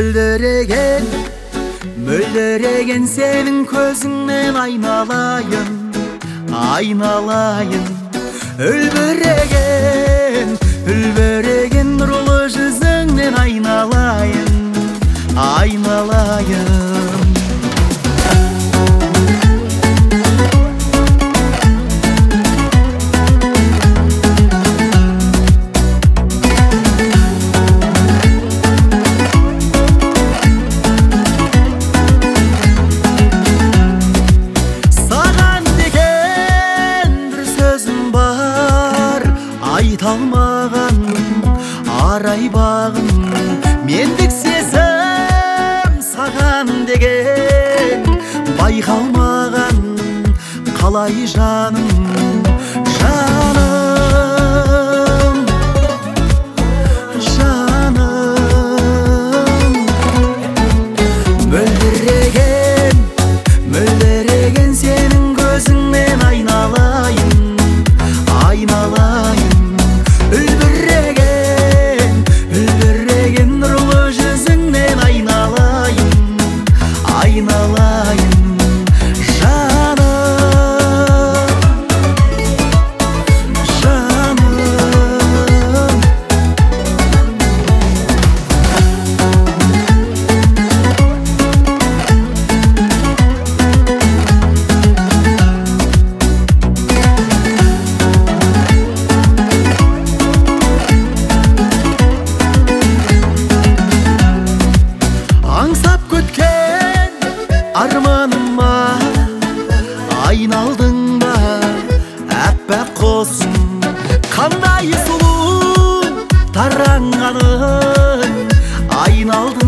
Мөлдіреген, мөлдіреген сенің көзіңнен айналайын, айналайын. Үлбіреген, үлбіреген нұрлы жүзіңнен айналайын, айналайын. Айта алмаған арай бағым, мендік сезім саған деген байқалмаған қалай жаным, жаным, жаным. Мөлдіреген, мөлдіреген сенің көзіңнен айналайын, айналайын. Үлбіреген, үлбіреген нұрлы жүзіңнен айналайын, айналайын. Жаным, жаным. Аңсап күткен арманыма айналдың ба, әппақ құсым қандай сұлу таранғаның айналдың